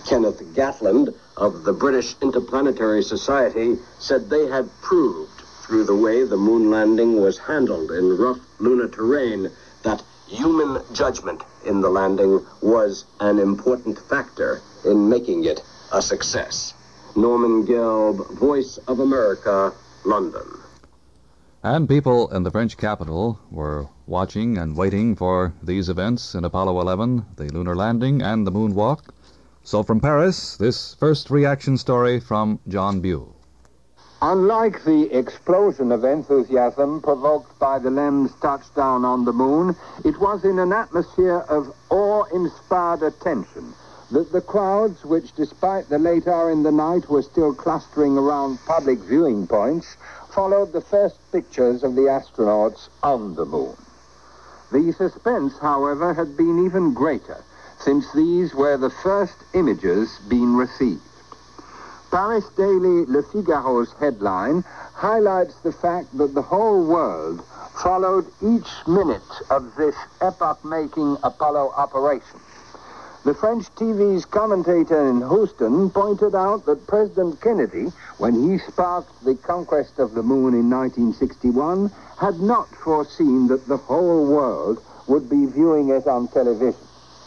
Kenneth Gatland of the British Interplanetary Society said they had proved through the way the moon landing was handled in rough lunar terrain that human judgment in the landing was an important factor in making it a success. Norman Gelb, Voice of America, London. And people in the French capital were watching and waiting for these events in Apollo eleven, the lunar landing and the moonwalk. So from Paris, this first reaction story from John Bew. Unlike the explosion of enthusiasm provoked by the Lem's touchdown on the moon, it was in an atmosphere of awe-inspired attention that the crowds, which despite the late hour in the night were still clustering around public viewing points, followed the first pictures of the astronauts on the moon. The suspense, however, had been even greater, since these were the first images being received. Paris daily Le Figaro's headline highlights the fact that the whole world followed each minute of this epoch-making Apollo operation. The French T V's commentator in Houston pointed out that President Kennedy, when he sparked the conquest of the moon in nineteen sixty-one, had not foreseen that the whole world would be viewing it on television.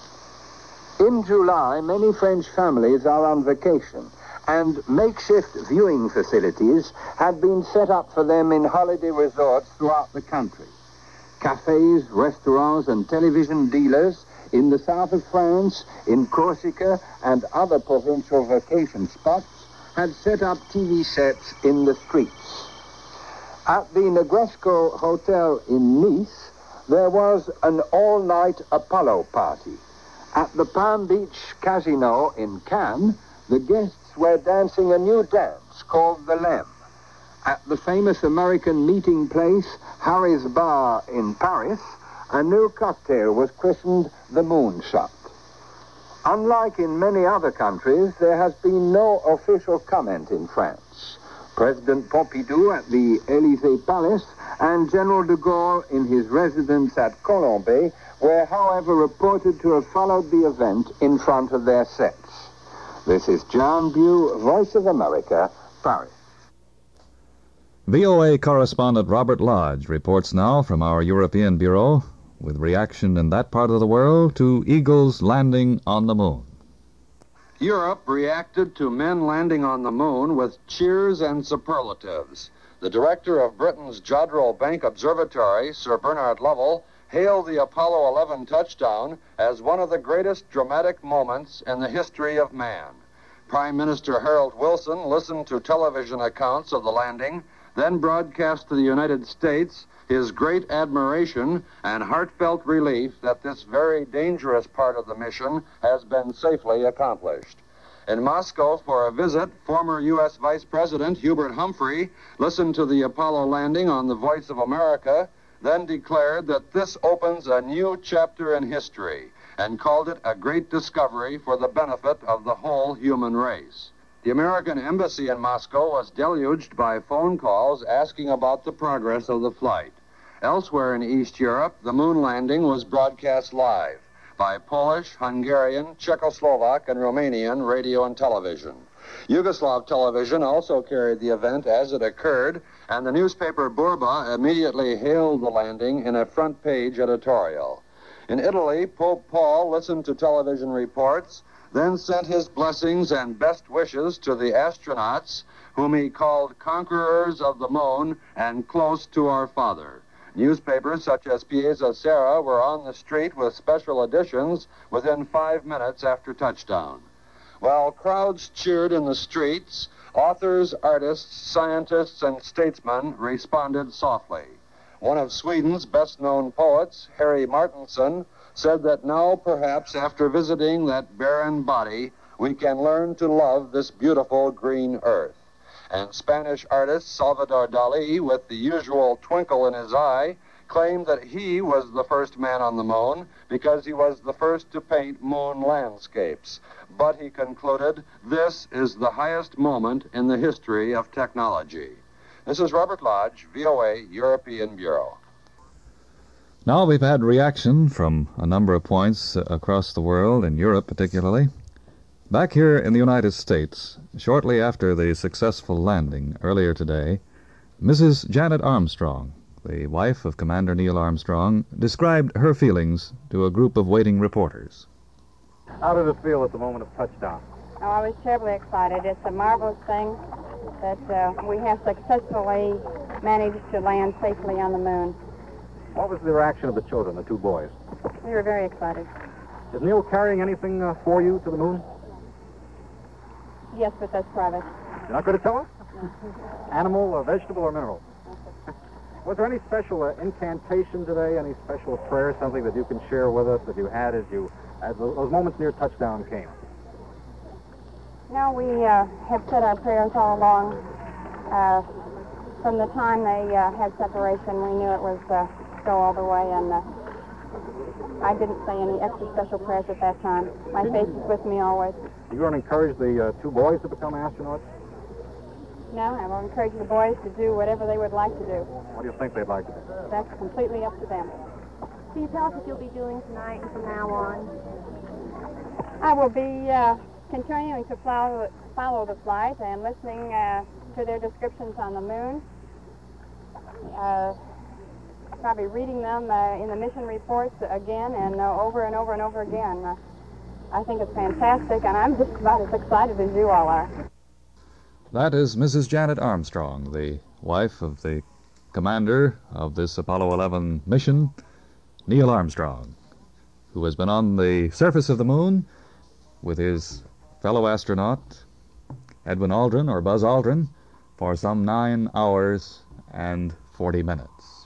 In July, many French families are on vacation, and makeshift viewing facilities had been set up for them in holiday resorts throughout the country. Cafes, restaurants, and television dealers in the south of France, in Corsica, and other provincial vacation spots had set up T V sets in the streets. At the Negresco Hotel in Nice, there was an all-night Apollo party. At the Palm Beach Casino in Cannes, the guests were dancing a new dance called the Lem. At the famous American meeting place, Harry's Bar in Paris, a new cocktail was christened the Moonshot. Unlike in many other countries, there has been no official comment in France. President Pompidou at the Élysée Palace and General de Gaulle in his residence at Colombey were, however, reported to have followed the event in front of their sets. This is John Bew, Voice of America, Paris. V O A correspondent Robert Lodge reports now from our European Bureau with reaction in that part of the world to Eagle's landing on the moon. Europe reacted to men landing on the moon with cheers and superlatives. The director of Britain's Jodrell Bank Observatory, Sir Bernard Lovell, hailed the Apollo eleven touchdown as one of the greatest dramatic moments in the history of man. Prime Minister Harold Wilson listened to television accounts of the landing, then broadcast to the United States his great admiration and heartfelt relief that this very dangerous part of the mission has been safely accomplished. In Moscow for a visit, former U S Vice President Hubert Humphrey listened to the Apollo landing on the Voice of America, then declared that this opens a new chapter in history and called it a great discovery for the benefit of the whole human race. The American embassy in Moscow was deluged by phone calls asking about the progress of the flight. Elsewhere in East Europe, the moon landing was broadcast live by Polish, Hungarian, Czechoslovak, and Romanian radio and television. Yugoslav television also carried the event as it occurred, and the newspaper Burba immediately hailed the landing in a front-page editorial. In Italy, Pope Paul listened to television reports, then sent his blessings and best wishes to the astronauts, whom he called conquerors of the moon and close to our Father. Newspapers such as Piazza Sera were on the street with special editions within five minutes after touchdown. While crowds cheered in the streets, authors, artists, scientists, and statesmen responded softly. One of Sweden's best-known poets, Harry Martinson, said that now, perhaps after visiting that barren body, we can learn to love this beautiful green earth. And Spanish artist Salvador Dali, with the usual twinkle in his eye, claimed that he was the first man on the moon because he was the first to paint moon landscapes. But he concluded, this is the highest moment in the history of technology. This is Robert Lodge, V O A European Bureau. Now we've had reaction from a number of points across the world, in Europe particularly. Back here in the United States, shortly after the successful landing earlier today, Missus Janet Armstrong, the wife of Commander Neil Armstrong, described her feelings to a group of waiting reporters. How did it feel at the moment of touchdown? Oh, I was terribly excited. It's a marvelous thing that uh, we have successfully managed to land safely on the moon. What was the reaction of the children, the two boys? We were very excited. Is Neil carrying anything uh, for you to the moon? Yes, but that's private. You're not going to tell us? Animal, or vegetable, or mineral? Was there any special uh, incantation today, any special prayer, something that you can share with us that you had as you as those moments near touchdown came? No, we uh, have said our prayers all along. Uh, from the time they uh, had separation, we knew it was uh, go all the way, and uh, I didn't say any extra special prayers at that time. My faith is with me always. You going to encourage the uh, two boys to become astronauts? No, I will encourage the boys to do whatever they would like to do. What do you think they'd like to do? That's completely up to them. Can you tell us what you'll be doing tonight and from now on? I will be uh, continuing to follow, follow the flight and listening uh, to their descriptions on the moon. Uh, probably reading them uh, in the mission reports again and uh, over and over and over again. Uh, I think it's fantastic, and I'm just about as excited as you all are. That is Missus Janet Armstrong, the wife of the commander of this Apollo eleven mission, Neil Armstrong, who has been on the surface of the moon with his fellow astronaut, Edwin Aldrin, or Buzz Aldrin, for some nine hours and forty minutes.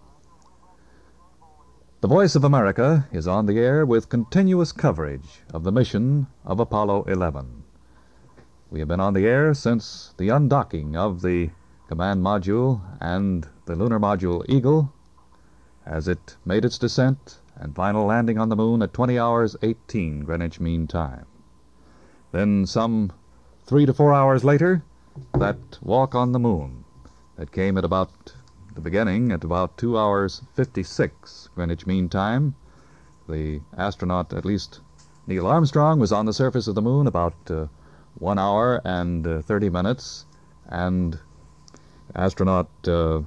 The Voice of America is on the air with continuous coverage of the mission of Apollo eleven. We have been on the air since the undocking of the command module and the lunar module Eagle, as it made its descent and final landing on the moon at twenty hours eighteen Greenwich Mean Time. Then some three to four hours later, that walk on the moon that came at about the beginning at about two hours fifty-six Greenwich Mean Time. The astronaut, at least Neil Armstrong, was on the surface of the moon about uh, one hour and uh, thirty minutes, and astronaut uh,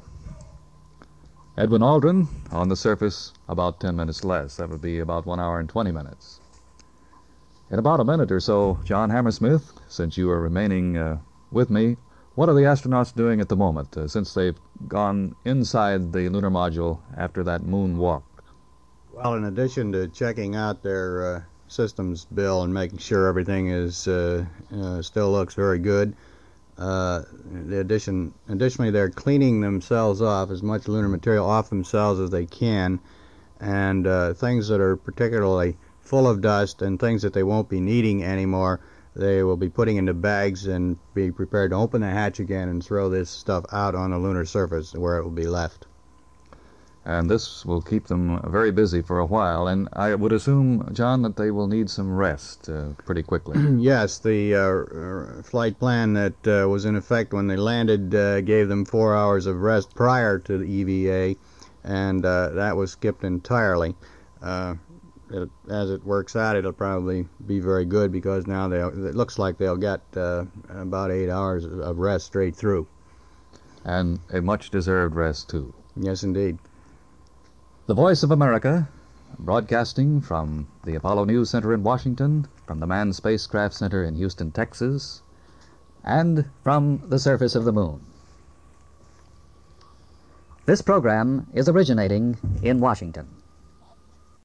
Edwin Aldrin on the surface about ten minutes less. That would be about one hour and twenty minutes. In about a minute or so, John Hammersmith, since you are remaining uh, with me, what are the astronauts doing at the moment, uh, since they've gone inside the lunar module after that moon walk? Well, in addition to checking out their uh, systems, Bill, and making sure everything is uh, uh, still looks very good, uh, the addition, additionally, they're cleaning themselves off, as much lunar material off themselves as they can, and uh, things that are particularly full of dust and things that they won't be needing anymore, they will be putting into bags and be prepared to open the hatch again and throw this stuff out on the lunar surface where it will be left. And this will keep them very busy for a while, and I would assume, John, that they will need some rest uh, pretty quickly. Yes, the uh, flight plan that uh, was in effect when they landed uh, gave them four hours of rest prior to the E V A, and uh, that was skipped entirely. Uh, It, as it works out, it'll probably be very good because now they it looks like they'll get uh, about eight hours of rest straight through. And a much-deserved rest, too. Yes, indeed. The Voice of America, broadcasting from the Apollo News Center in Washington, from the Manned Spacecraft Center in Houston, Texas, and from the surface of the moon. This program is originating in Washington.